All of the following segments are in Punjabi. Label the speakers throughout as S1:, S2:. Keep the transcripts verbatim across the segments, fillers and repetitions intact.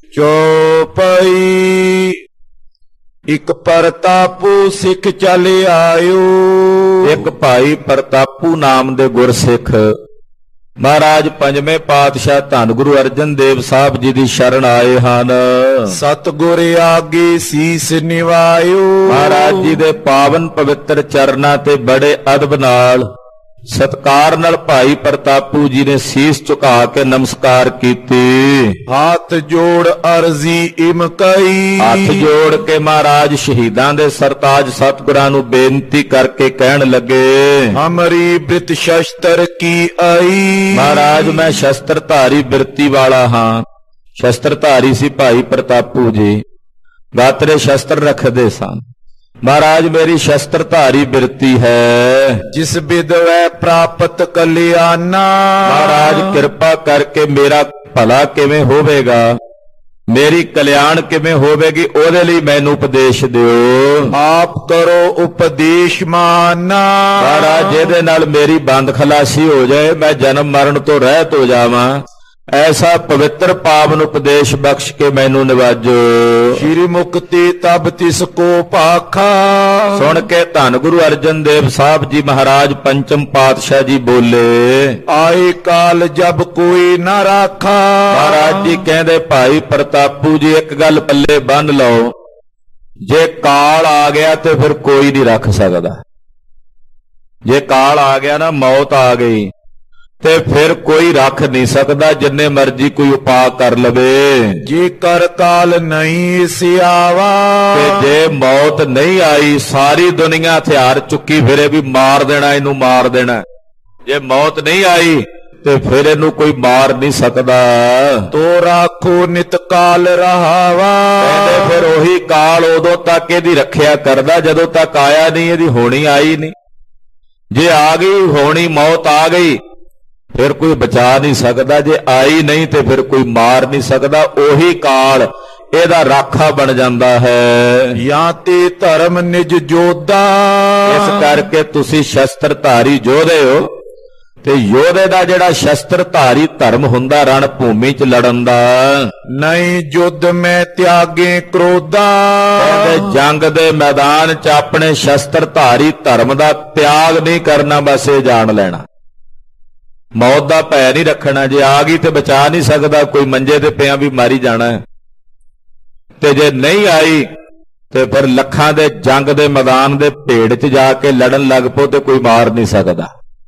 S1: ਚੌਪਈ। ਇੱਕ ਪ੍ਰਤਾਪੂ ਸਿੱਖ ਚੱਲ ਆਇਓ।
S2: ਇੱਕ ਭਾਈ ਪ੍ਰਤਾਪੂ ਨਾਮ ਦੇ ਗੁਰਸਿੱਖ ਮਹਾਰਾਜ ਪੰਜਵੇਂ ਪਾਤਸ਼ਾਹ ਧੰਨ ਗੁਰੂ ਅਰਜਨ ਦੇਵ ਸਾਹਿਬ ਜੀ ਦੀ ਸ਼ਰਨ ਆਏ ਹਨ।
S1: ਸਤਿਗੁਰ ਆਗੇ ਸੀਸ ਨਿਵਾਇਓ।
S2: ਮਹਾਰਾਜ ਜੀ ਦੇ ਪਾਵਨ ਪਵਿੱਤਰ ਚਰਨਾਂ ਤੇ ਬੜੇ ਅਦਬ ਨਾਲ ਸਤਕਾਰ ਨਾਲ ਭਾਈ ਪ੍ਰਤਾਪੂ ਜੀ ਨੇ ਸੀਸ ਝੁਕਾ ਕੇ ਨਮਸਕਾਰ ਕੀਤੀ।
S1: ਹੱਥ ਜੋੜ ਅਰਜ਼ੀ ਇਮਕਈ।
S2: ਹੱਥ ਜੋੜ ਕੇ ਮਹਾਰਾਜ ਸ਼ਹੀਦਾਂ ਦੇ ਸਰਤਾਜ ਸਤਿਗੁਰਾਂ ਨੂੰ ਬੇਨਤੀ ਕਰਕੇ ਕਹਿਣ ਲੱਗੇ,
S1: ਹਮਰੀ ਬ੍ਰਿਤ ਸ਼ਸਤਰ ਕੀ ਆਈ।
S2: ਮਹਾਰਾਜ ਮੈਂ ਸ਼ਸਤਰਧਾਰੀ ਬਿਰਤੀ ਵਾਲਾ ਹਾਂ। ਸ਼ਸਤਰਧਾਰੀ ਸੀ ਭਾਈ ਪ੍ਰਤਾਪੂ ਜੀ, ਗਾਤਰੇ ਸ਼ਸਤਰ ਰੱਖਦੇ ਸਨ। ਮਹਾਰਾਜ ਮੇਰੀ ਸ਼ਸਤਰਧਾਰੀ ਬਿਰਤੀ ਹੈ।
S1: ਜਿਸ ਬਿਦਵੈ ਪ੍ਰਾਪਤ ਕਲਿਆਣਾ।
S2: ਮਹਾਰਾਜ ਕਿਰਪਾ ਕਰਕੇ ਮੇਰਾ ਭਲਾ ਕਿਵੇਂ ਹੋਵੇਗਾ, ਮੇਰੀ ਕਲਿਆਣ ਕਿਵੇਂ ਹੋਵੇਗੀ, ਉਹਦੇ ਲਈ ਮੈਨੂੰ ਉਪਦੇਸ਼ ਦਿਓ।
S1: ਆਪ ਕਰੋ ਉਪਦੇਸ਼ ਮਾਨਾ।
S2: ਮਹਾਰਾਜ ਜਿਹਦੇ ਨਾਲ ਮੇਰੀ ਬੰਦ ਖਲਾਸੀ ਹੋ ਜਾਏ, ਮੈਂ ਜਨਮ ਮਰਨ ਤੋਂ ਰਹਿਤ ਹੋ ਜਾਵਾਂ, ਐਸਾ ਪਵਿੱਤਰ ਪਾਵਨ ਉਪਦੇਸ਼ ਬਖਸ਼ ਕੇ ਮੈਨੂੰ ਨਿਵਾਜੋ।
S1: ਸ਼੍ਰੀ ਮੁਕਤੀ ਤਬ ਤਿਸ ਕੋ ਭਾਖਾ।
S2: ਸੁਣ ਕੇ ਧੰਨ ਗੁਰੂ ਅਰਜਨ ਦੇਵ ਸਾਹਿਬ ਜੀ ਮਹਾਰਾਜ ਪੰਚਮ ਪਾਤਸ਼ਾਹ ਜੀ ਬੋਲੇ,
S1: ਆਏ ਕਾਲ ਜਬ ਕੋਈ ਨਾ ਰਾਖਾ।
S2: ਮਹਾਰਾਜ ਜੀ ਕਹਿੰਦੇ ਭਾਈ ਪ੍ਰਤਾਪੂ ਜੀ ਇੱਕ ਗੱਲ ਪੱਲੇ ਬੰਨ ਲਓ, ਜੇ ਕਾਲ ਆ ਗਿਆ ਤੇ ਫਿਰ ਕੋਈ ਨਹੀਂ ਰੱਖ ਸਕਦਾ। ਜੇ ਕਾਲ ਆ ਗਿਆ ਨਾ, ਮੌਤ ਆ ਗਈ, ਤੇ ਫਿਰ ਕੋਈ ਰੱਖ ਨਹੀਂ ਸਕਦਾ, ਜਿੰਨੇ ਮਰਜੀ ਕੋਈ ਉਪਾਅ ਕਰ ਲਵੇ।
S1: ਜੇ ਕਰ ਕਾਲ ਨਹੀਂ ਸਿਆਵਾ।
S2: ਤੇ ਜੇ ਮੌਤ ਨਹੀਂ ਆਈ, ਸਾਰੀ ਦੁਨੀਆ ਹਥਿਆਰ ਚੁੱਕੀ ਫਿਰੇ ਵੀ ਮਾਰ ਦੇਣਾ, ਇਹਨੂੰ ਮਾਰ ਦੇਣਾ। ਜੇ ਮੌਤ ਨਹੀਂ ਆਈ ਤੇ ਫਿਰ ਇਹਨੂੰ ਕੋਈ ਮਾਰ ਨਹੀਂ ਸਕਦਾ।
S1: ਤੋ ਰਾਖੋ ਨਿਤ ਕਾਲ ਰਹਾਵਾ।
S2: ਕਹਿੰਦੇ ਫਿਰ ਉਹੀ ਕਾਲ ਉਦੋਂ ਤੱਕ ਇਹਦੀ ਰੱਖਿਆ ਕਰਦਾ ਜਦੋਂ ਤੱਕ ਆਇਆ ਨਹੀਂ, ਇਹਦੀ ਹੋਣੀ ਆਈ ਨਹੀਂ। ਜੇ ਆ ਗਈ ਹੋਣੀ, ਮੌਤ ਆ ਗਈ, ਫਿਰ ਕੋਈ ਬਚਾ ਨਹੀਂ ਸਕਦਾ। ਜੇ ਆਈ ਨਹੀਂ ਤੇ ਫਿਰ ਕੋਈ ਮਾਰ ਨਹੀਂ ਸਕਦਾ। ਉਹੀ ਕਾਲ ਇਹਦਾ ਰਾਖਾ ਬਣ ਜਾਂਦਾ ਹੈ।
S1: ਜਾਂ ਤੇ ਧਰਮ ਨਿਜ ਜੋਧਾ।
S2: ਇਸ ਕਰਕੇ ਤੁਸੀਂ ਸ਼ਸਤਰਧਾਰੀ ਯੋਧੇ ਹੋ, ਤੇ ਯੋਧੇ ਦਾ ਜਿਹੜਾ ਸ਼ਸਤਰਧਾਰੀ ਧਰਮ ਹੁੰਦਾ ਰਣ ਭੂਮੀ ਚ ਲੜਨ ਦਾ।
S1: ਨਹੀਂ ਜੁੱਧ ਮੈਂ ਤਿਆਗੇ ਕ੍ਰੋਧਾ।
S2: ਕਹਿੰਦੇ ਜੰਗ ਦੇ ਮੈਦਾਨ ਚ ਆਪਣੇ ਸ਼ਸਤਰਧਾਰੀ ਧਰਮ ਦਾ ਤਿਆਗ ਨਹੀਂ ਕਰਨਾ, ਬਸ ਇਹ ਜਾਣ ਲੈਣਾ। ਮੌਤ ਦਾ ਭੈ ਨਹੀਂ ਰੱਖਣਾ। ਜੇ ਆ ਗਈ ਤੇ ਬਚਾ ਨਹੀਂ ਸਕਦਾ, ਕੋਈ ਮੰਜੇ ਤੇ ਪਿਆ ਵੀ ਮਾਰੀ ਜਾਣਾ, ਤੇ ਜੇ ਨਹੀਂ ਆਈ ਤੇ ਫਿਰ ਲੱਖਾਂ ਦੇ ਜੰਗ ਦੇ ਮੈਦਾਨ ਦੇ ਭੇੜ 'ਚ ਜਾ ਕੇ ਲੜਨ ਲੱਗ ਪੋ ਤੇ ਕੋਈ ਮਾਰ ਨਹੀਂ ਸਕਦਾ।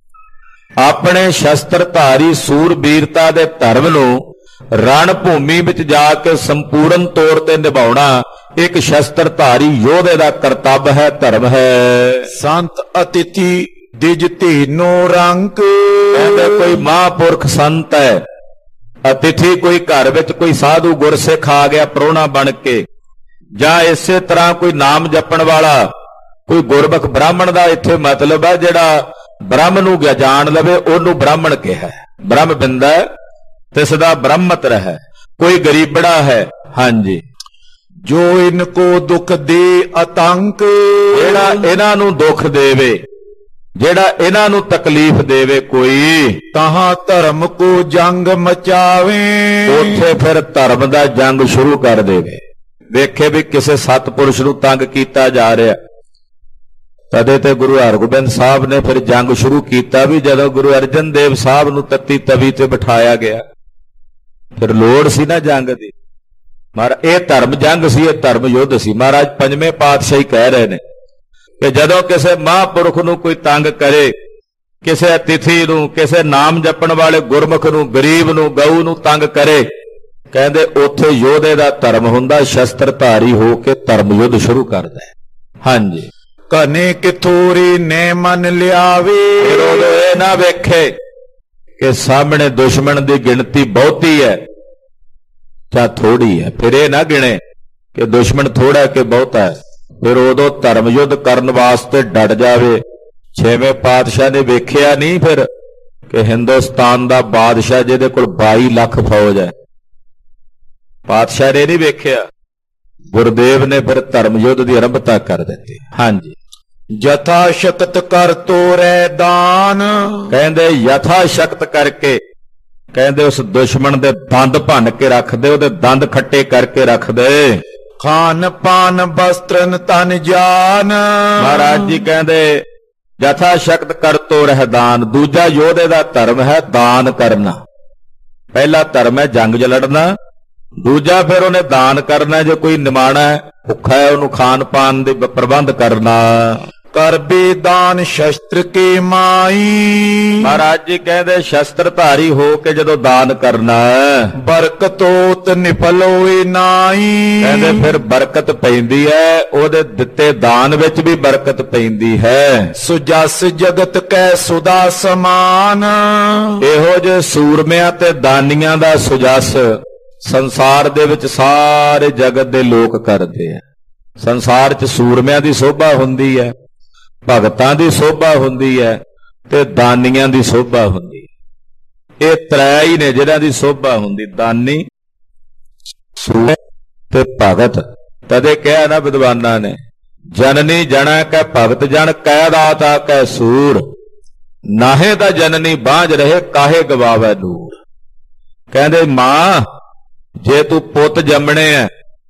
S2: ਆਪਣੇ ਸ਼ਸਤਰਧਾਰੀ ਸੂਰਬੀਰਤਾ ਦੇ ਧਰਮ ਨੂੰ ਰਣ ਭੂਮੀ ਵਿੱਚ ਜਾ ਕੇ ਸੰਪੂਰਨ ਤੌਰ ਤੇ ਨਿਭਾਉਣਾ ਇੱਕ ਸ਼ਸਤਰਧਾਰੀ ਯੋਧੇ ਦਾ ਕਰਤੱਵ ਹੈ, ਧਰਮ ਹੈ।
S1: ਸੰਤ ਅਤਿਥੀ ਦਿਜ ਧੀਨੋ ਰੰਗ।
S2: ਕਹਿੰਦੇ ਕੋਈ ਮਹਾਂਪੁਰਖ ਸੰਤ ਹੈ, ਅਤਿਥੀ ਕੋਈ ਘਰ ਵਿੱਚ ਕੋਈ ਸਾਧੂ ਗੁਰਸਿੱਖ ਆ ਗਿਆ ਪ੍ਰਾਹੁਣਾ ਬਣ ਕੇ, ਜਾਂ ਇਸੇ ਤਰ੍ਹਾਂ ਕੋਈ ਨਾਮ ਜਪਣ ਵਾਲਾ ਕੋਈ ਗੁਰਬਖ ਬ੍ਰਾਹਮਣ ਦਾ ਇੱਥੇ ਮਤਲਬ ਹੈ ਜਿਹੜਾ ਬ੍ਰਹਮ ਨੂੰ ਜਾਣ ਲਵੇ ਉਹਨੂੰ ਬ੍ਰਾਹਮਣ ਕਿਹਾ। ਬ੍ਰਹਮ ਬਿੰਦਾ ਤੇ ਸਦਾ ਬ੍ਰਹਮਤ ਰਹਿ। ਕੋਈ ਗਰੀਬੜਾ ਹੈ, ਹਾਂਜੀ,
S1: ਜੋ ਇਨਕੋ ਦੁੱਖ ਦੇ ਆਤੰਕ।
S2: ਜਿਹੜਾ ਇਹਨਾਂ ਨੂੰ ਦੁੱਖ ਦੇਵੇ, ਜਿਹੜਾ ਇਹਨਾਂ ਨੂੰ ਤਕਲੀਫ ਦੇਵੇ ਕੋਈ,
S1: ਤਹਾਂ ਧਰਮ ਕੋ ਜੰਗ ਮਚਾਵੇ।
S2: ਉੱਥੇ ਫਿਰ ਧਰਮ ਦਾ ਜੰਗ ਸ਼ੁਰੂ ਕਰ ਦੇਵੇ। ਵੇਖੇ ਵੀ ਕਿਸੇ ਸਤਪੁਰਸ਼ ਨੂੰ ਤੰਗ ਕੀਤਾ ਜਾ ਰਿਹਾ, ਤਦੇ ਤੇ ਗੁਰੂ ਹਰਗੋਬਿੰਦ ਸਾਹਿਬ ਨੇ ਫਿਰ ਜੰਗ ਸ਼ੁਰੂ ਕੀਤਾ। ਵੀ ਜਦੋਂ ਗੁਰੂ ਅਰਜਨ ਦੇਵ ਸਾਹਿਬ ਨੂੰ ਤੱਤੀ ਤਵੀ ਤੇ ਬਿਠਾਇਆ ਗਿਆ, ਫਿਰ ਲੋੜ ਸੀ ਨਾ ਜੰਗ ਦੀ। ਮਹਾਰਾਜ ਇਹ ਧਰਮ ਜੰਗ ਸੀ, ਇਹ ਧਰਮ ਯੁੱਧ ਸੀ। ਮਹਾਰਾਜ ਪੰਜਵੇਂ ਪਾਤਸ਼ਾਹੀ ਕਹਿ ਰਹੇ ਨੇ ਕਿ ਜਦੋਂ ਕਿਸੇ ਮਹਾਂਪੁਰਖ ਨੂੰ ਕੋਈ ਤੰਗ ਕਰੇ, ਕਿਸੇ ਅਤਿਥੀ ਨੂੰ, ਕਿਸੇ ਨਾਮ ਜਪਣ ਵਾਲੇ ਗੁਰਮੁਖ ਨੂੰ, ਗਰੀਬ ਨੂੰ, ਗਊ ਨੂੰ ਤੰਗ ਕਰੇ, ਕਹਿੰਦੇ ਉੱਥੇ ਯੋਧੇ ਦਾ ਧਰਮ ਹੁੰਦਾ, ਸ਼ਸਤਰਧਾਰੀ ਹੋ ਕੇ ਧਰਮ ਯੁੱਧ ਸ਼ੁਰੂ ਕਰਦਾ ਹੈ। ਹਾਂਜੀ,
S1: ਕਨੇ ਕਿਥੋਰੀ ਨੇ ਮੰਨ ਲਿਆਵੇ।
S2: ਫਿਰ ਉਦੋਂ ਇਹ ਨਾ ਵੇਖੇ ਕਿ ਸਾਹਮਣੇ ਦੁਸ਼ਮਣ ਦੀ ਗਿਣਤੀ ਬਹੁਤੀ ਹੈ ਜਾਂ ਥੋੜੀ ਹੈ, ਫਿਰ ਇਹ ਨਾ ਗਿਣੇ ਕਿ ਦੁਸ਼ਮਣ ਥੋੜਾ ਕਿ ਬਹੁਤਾ ਹੈ। ਫਿਰ ਉਦੋਂ ਧਰਮ ਯੁੱਧ ਕਰਨ ਵਾਸਤੇ ਡਟ ਜਾਵੇ। ਛੇਵੇਂ ਪਾਤਸ਼ਾਹ ਨੇ ਵੇਖਿਆ ਨਹੀਂ ਫਿਰ ਕਿ ਹਿੰਦੁਸਤਾਨ ਦਾ ਬਾਦਸ਼ਾਹ ਜਿਹਦੇ ਕੋਲ ਬਾਈ ਲੱਖ ਫੌਜ ਹੈ, ਪਾਤਸ਼ਾਹ ਨੇ ਨਹੀਂ ਵੇਖਿਆ। ਗੁਰਦੇਵ ਨੇ ਫਿਰ ਧਰਮ ਯੁੱਧ ਦੀ ਆਰੰਭਤਾ ਕਰ ਦਿੱਤੀ। ਹਾਂਜੀ,
S1: ਯਥਾ ਸ਼ਕਤ ਕਰ ਤੋਰੇ ਦਾਨ।
S2: ਕਹਿੰਦੇ ਯਥਾ ਸ਼ਕਤ ਕਰਕੇ ਕਹਿੰਦੇ ਉਸ ਦੁਸ਼ਮਣ ਦੇ ਦੰਦ ਭੰਨ ਕੇ ਰੱਖਦੇ, ਉਹਦੇ ਦੰਦ ਖੱਟੇ ਕਰਕੇ ਰੱਖਦੇ।
S1: ਖਾਨ ਪਾਨ ਬਸਤਰਨ ਤਨ ਜਾਨ।
S2: ਮਹਾਰਾਜ ਜੀ ਕਹਿੰਦੇ ਯਥਾ ਸ਼ਕਤ ਕਰਤੋ ਰਹਿ ਦਾਨ। ਦੂਜਾ ਯੋਧੇ ਦਾ ਧਰਮ ਹੈ ਦਾਨ ਕਰਨਾ। ਪਹਿਲਾ ਧਰਮ ਹੈ ਜੰਗ 'ਚ ਲੜਨਾ, ਦੂਜਾ ਫਿਰ ਉਹਨੇ ਦਾਨ ਕਰਨਾ। ਜੇ ਕੋਈ ਨਿਮਾਣਾ ਹੈ, ਭੁੱਖਾ ਹੈ, ਉਹਨੂੰ ਖਾਣ ਪਾਣ ਦੇ ਪ੍ਰਬੰਧ ਕਰਨਾ।
S1: ਕਰ ਬੇਦਾਨ ਸ਼ਸਤਰ ਕੇ ਮਾਈ।
S2: ਮਹਾਰਾਜ ਜੀ ਕਹਿੰਦੇ ਸ਼ਸਤਰਧਾਰੀ ਹੋ ਕੇ ਜਦੋਂ ਦਾਨ ਕਰਨਾ,
S1: ਬਰਕਤੋਤ ਨਿਫਲ ਹੋਏ ਨਾਈ।
S2: ਕਹਿੰਦੇ ਫਿਰ ਬਰਕਤ ਪੈਂਦੀ ਹੈ, ਉਹਦੇ ਦਿੱਤੇ ਦਾਨ ਵਿੱਚ ਵੀ ਬਰਕਤ ਪੈਂਦੀ ਹੈ।
S1: ਸੁਜਸ ਜਗਤ ਕੈ ਸੁਦਾ ਸਮਾਨ।
S2: ਇਹੋ ਜਿਹੇ ਸੂਰਮਿਆਂ ਤੇ ਦਾਨੀਆਂ ਦਾ ਸੁਜਸ ਸੰਸਾਰ ਦੇ ਵਿੱਚ ਸਾਰੇ ਜਗਤ ਦੇ ਲੋਕ ਕਰਦੇ ਆ। ਸੰਸਾਰ 'ਚ ਸੂਰਮਿਆਂ ਦੀ ਸੋਭਾ ਹੁੰਦੀ ਹੈ, ਭਗਤਾਂ ਦੀ ਸੋਭਾ ਹੁੰਦੀ ਹੈ ਤੇ ਦਾਨੀਆਂ ਦੀ ਸੋਭਾ ਹੁੰਦੀ ਹੈ। ਇਹ ਤ੍ਰੈ ਹੀ ਨੇ ਜਿਹਨਾਂ ਦੀ ਸੋਭਾ ਹੁੰਦੀ, ਦਾਨੀ, ਸੂਰ ਤੇ ਭਗਤ। ਤਦੇ ਕਿਹਾ ਨਾ ਵਿਦਵਾਨਾਂ ਨੇ, ਜਨਨੀ ਜਣਾ ਕੈ ਭਗਤ ਜਨ ਕੈ ਦਾਤਾ ਕੈ ਸੂਰ। ਨਾਹੇ ਤਾਂ ਜਨਨੀ ਬਾਝ ਰਹੇ ਕਾਹੇ ਗਵਾਵੇ ਨੂਰ। ਕਹਿੰਦੇ ਮਾਂ ਜੇ ਤੂੰ ਪੁੱਤ ਜੰਮਣੇ ਐ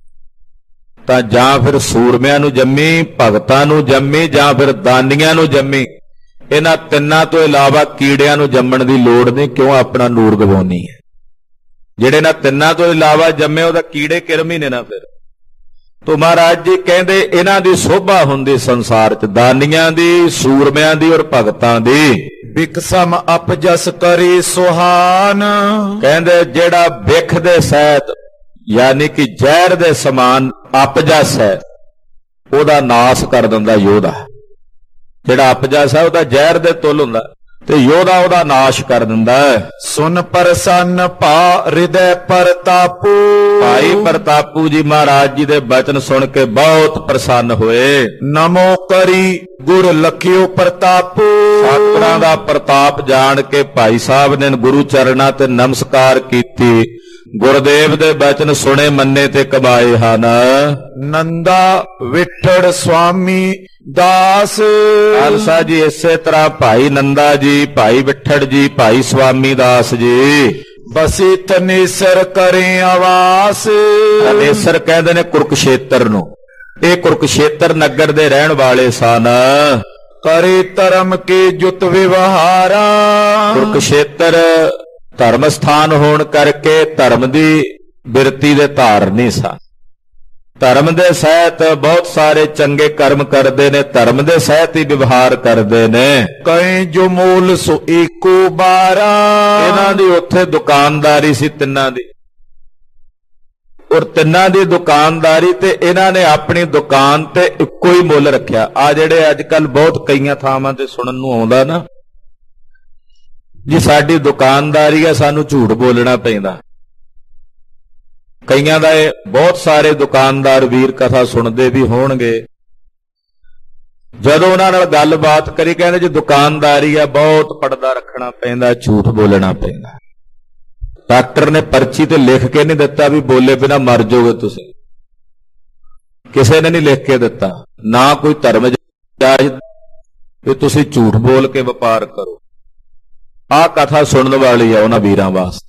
S2: ਤਾਂ ਜਾਂ ਫਿਰ ਸੂਰਮਿਆਂ ਨੂੰ ਜੰਮੀ, ਭਗਤਾਂ ਨੂੰ ਜੰਮੀ, ਜਾਂ ਫਿਰ ਦਾਨੀਆਂ ਨੂੰ ਜੰਮੀ। ਇਹਨਾਂ ਤਿੰਨਾਂ ਤੋਂ ਇਲਾਵਾ ਕੀੜਿਆਂ ਨੂੰ ਜੰਮਣ ਦੀ ਲੋੜ ਨਹੀਂ, ਕਿਉਂ ਆਪਣਾ ਨੂਰ ਗਵਾਉਣੀ ਹੈ। ਜਿਹੜੇ ਇਹਨਾਂ ਤਿੰਨਾਂ ਤੋਂ ਇਲਾਵਾ ਜੰਮੇ ਉਹਦਾ ਕੀੜੇ ਕਿਰਮ ਹੀ ਨੇ ਨਾ ਫਿਰ। ਤੋ ਮਹਾਰਾਜ ਜੀ ਕਹਿੰਦੇ ਇਹਨਾਂ ਦੀ ਸੋਭਾ ਹੁੰਦੀ ਸੰਸਾਰ 'ਚ, ਦਾਨੀਆਂ ਦੀ, ਸੂਰਮਿਆਂ ਦੀ ਔਰ ਭਗਤਾਂ ਦੀ।
S1: ਬਿਕਸਮ ਅਪਜਸ ਕਰੇ ਸੁਹਾਨ।
S2: ਕਹਿੰਦੇ ਜਿਹੜਾ ਬਿਖ ਦੇ ਸਹਿਤ ਯਾਨੀ ਕਿ ਜ਼ਹਿਰ ਦੇ ਸਮਾਨ ਅਪਜਸ ਹੈ, ਉਹਦਾ ਨਾਸ ਕਰ ਦਿੰਦਾ ਯੋਧਾ। ਜਿਹੜਾ ਅਪਜਸ ਹੈ ਉਹਦਾ ਜ਼ਹਿਰ ਦੇ ਤੁੱਲ ਹੁੰਦਾ ਤੇ ਯੋਧਾ ਉਹਦਾ ਨਾਸ਼ ਕਰ ਦਿੰਦਾ ਹੈ।
S1: ਸੁਨ ਪ੍ਰਸੰਨ ਭਾ ਹਿਰਦੈ ਪ੍ਰਤਾਪੂ।
S2: ਭਾਈ ਪ੍ਰਤਾਪੂ ਜੀ ਮਹਾਰਾਜ ਜੀ ਦੇ ਬਚਨ ਸੁਣ ਕੇ ਬਹੁਤ ਪ੍ਰਸੰਨ ਹੋਏ।
S1: ਨਮੋ ਕਰੀ ਗੁਰ ਲਖਿਓ ਪ੍ਰਤਾਪੂ।
S2: ਸਤਿਗੁਰਾਂ ਦਾ ਪ੍ਰਤਾਪ ਜਾਣ ਕੇ ਭਾਈ ਸਾਹਿਬ ਨੇ ਗੁਰੂ ਚਰਨਾਂ ਤੇ ਨਮਸਕਾਰ ਕੀਤੀ। ਗੁਰਦੇਵ ਦੇ ਬਚਨ ਸੁਣੇ ਮੰਨੇ ਤੇ ਕਮਾਏ ਹਨ।
S1: ਨੰਦਾ ਵਿਠੜ ਸੁਆਮੀ ਦਾਸ।
S2: ਖਾਲਸਾ ਜੀ ਇਸੇ ਤਰ੍ਹਾਂ ਭਾਈ ਨੰਦਾ ਜੀ, ਭਾਈ ਵਿਠੜ ਜੀ, ਭਾਈ ਸੁਆਮੀ ਦਾਸ ਜੀ
S1: ਬਸੀ ਤਨੇਸਰ ਕਰੇ ਆਵਾਸ।
S2: ਤਨੇਸਰ ਕਹਿੰਦੇ ਨੇ ਕੁਰਕਸ਼ੇਤਰ ਨੂੰ। ਇਹ ਕੁਰਕਸ਼ੇਤਰ ਨਗਰ ਦੇ ਰਹਿਣ ਵਾਲੇ ਸਨ।
S1: ਕਰੇ ਧਰਮ ਕੇ ਜੁਤ ਵਿਵਹਾਰਾ।
S2: ਕੁਰਕਸ਼ੇਤਰ ਧਰਮ ਸਥਾਨ ਹੋਣ ਕਰਕੇ ਧਰਮ ਦੀ ਬਿਰਤੀ ਦੇ ਧਾਰਨੀ ਸਨ। ਧਰਮ ਦੇ ਸਹਿਤ ਬਹੁਤ ਸਾਰੇ ਚੰਗੇ ਕਰਮ ਕਰਦੇ ਨੇ, ਧਰਮ ਦੇ ਸਹਿਤ ਹੀ ਵਿਵਹਾਰ ਕਰਦੇ ਨੇ।
S1: ਕਈ ਜੋ ਮੂਲ ਸੋ ਏਕੋ ਬਾਰਾ।
S2: ਇਹਨਾਂ ਦੀ ਉੱਥੇ ਦੁਕਾਨਦਾਰੀ ਸੀ ਤਿੰਨਾਂ ਦੀ, ਔਰ ਤਿੰਨਾਂ ਦੀ ਦੁਕਾਨਦਾਰੀ ਤੇ ਇਹਨਾਂ ਨੇ ਆਪਣੀ ਦੁਕਾਨ ਤੇ ਇੱਕੋ ਹੀ ਮੁੱਲ ਰੱਖਿਆ। ਆ ਜਿਹੜੇ ਅੱਜ ਕੱਲ ਬਹੁਤ ਕਈਆਂ ਥਾਵਾਂ ਤੇ ਸੁਣਨ ਨੂੰ ਆਉਂਦਾ ਨਾ ਜੀ ਸਾਡੀ ਦੁਕਾਨਦਾਰੀ ਹੈ, ਸਾਨੂੰ ਝੂਠ ਬੋਲਣਾ ਪੈਂਦਾ। ਕਈਆਂ ਦਾ ਇਹ ਬਹੁਤ ਸਾਰੇ ਦੁਕਾਨਦਾਰ ਵੀਰ ਕਥਾ ਸੁਣਦੇ ਵੀ ਹੋਣਗੇ। ਜਦੋਂ ਉਹਨਾਂ ਨਾਲ ਗੱਲਬਾਤ ਕਰੀ ਕਹਿੰਦੇ ਜੀ ਦੁਕਾਨਦਾਰੀ ਆ, ਬਹੁਤ ਪਰਦਾ ਰੱਖਣਾ ਪੈਂਦਾ, ਝੂਠ ਬੋਲਣਾ ਪੈਂਦਾ। ਡਾਕਟਰ ਨੇ ਪਰਚੀ ਤੇ ਲਿਖ ਕੇ ਨਹੀਂ ਦਿੱਤਾ ਵੀ ਬੋਲੇ ਬਿਨਾ ਮਰ ਜਾਓਗੇ ਤੁਸੀਂ। ਕਿਸੇ ਨੇ ਨਹੀਂ ਲਿਖ ਕੇ ਦਿੱਤਾ, ਨਾ ਕੋਈ ਧਰਮ ਜਾਇਜ਼ ਵੀ ਤੁਸੀਂ ਝੂਠ ਬੋਲ ਕੇ ਵਪਾਰ ਕਰੋ। ਆਹ ਕਥਾ ਸੁਣਨ ਵਾਲੀ ਆ ਉਹਨਾਂ ਵੀਰਾਂ ਵਾਸਤੇ।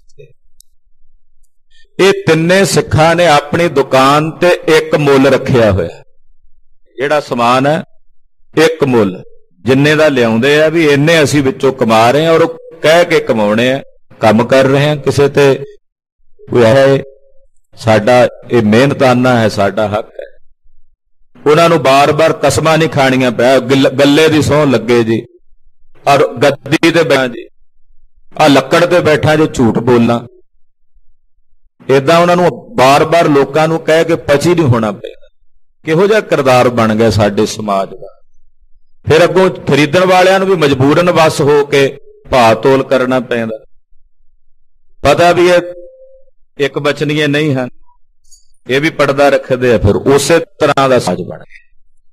S2: ਇਹ ਤਿੰਨੇ ਸਿੱਖਾਂ ਨੇ ਆਪਣੀ ਦੁਕਾਨ ਤੇ ਇੱਕ ਮੁੱਲ ਰੱਖਿਆ ਹੋਇਆ। ਜਿਹੜਾ ਸਮਾਨ ਹੈ ਇੱਕ ਮੁੱਲ, ਜਿੰਨੇ ਦਾ ਲਿਆਉਂਦੇ ਆ ਵੀ ਇੰਨੇ ਅਸੀਂ ਵਿੱਚੋਂ ਕਮਾ ਰਹੇ ਹਾਂ, ਔਰ ਕਹਿ ਕੇ ਕਮਾਉਣੇ ਆ, ਕੰਮ ਕਰ ਰਹੇ ਹਾਂ। ਕਿਸੇ ਤੇ ਕੋਈ ਹੈ ਸਾਡਾ ਇਹ ਮਿਹਨਤਾਨਾ ਹੈ, ਸਾਡਾ ਹੱਕ ਹੈ। ਉਹਨਾਂ ਨੂੰ ਬਾਰ-ਬਾਰ ਕਸਮਾਂ ਨਹੀਂ ਖਾਣੀਆਂ ਪਿਆ, ਗੱਲੇ ਦੀ ਸਹੁੰ ਲੱਗੇ ਜੀ, ਔਰ ਗੱਦੀ ਤੇ ਬੈਠਾ ਜੀ, ਆ ਲੱਕੜ ਤੇ ਬੈਠਾ ਜੇ ਝੂਠ ਬੋਲਣਾ। ਏਦਾਂ ਉਹਨਾਂ ਨੂੰ ਬਾਰ-ਬਾਰ ਲੋਕਾਂ ਨੂੰ ਕਹਿ ਕੇ ਪਚੀ ਨਹੀਂ ਹੋਣਾ ਪੈਂਦਾ। ਕਿਹੋ ਜਿਹਾ ਕਿਰਦਾਰ ਬਣ ਗਿਆ ਸਾਡੇ ਸਮਾਜ ਦਾ। ਫਿਰ ਅੱਗੋਂ ਖਰੀਦਣ ਵਾਲਿਆਂ ਨੂੰ ਵੀ ਮਜਬੂਰਨ ਵਸ ਹੋ ਕੇ ਭਾਅ ਤੋਲ ਕਰਨਾ ਪੈਂਦਾ। ਪਤਾ ਵੀ ਇਹ ਇੱਕ ਬਚਨੀਏ ਨਹੀਂ ਹਨ, ਇਹ ਵੀ ਪਰਦਾ ਰੱਖਦੇ ਆ। ਫਿਰ ਉਸੇ ਤਰ੍ਹਾਂ ਦਾ ਸਮਾਜ ਬਣ ਗਿਆ।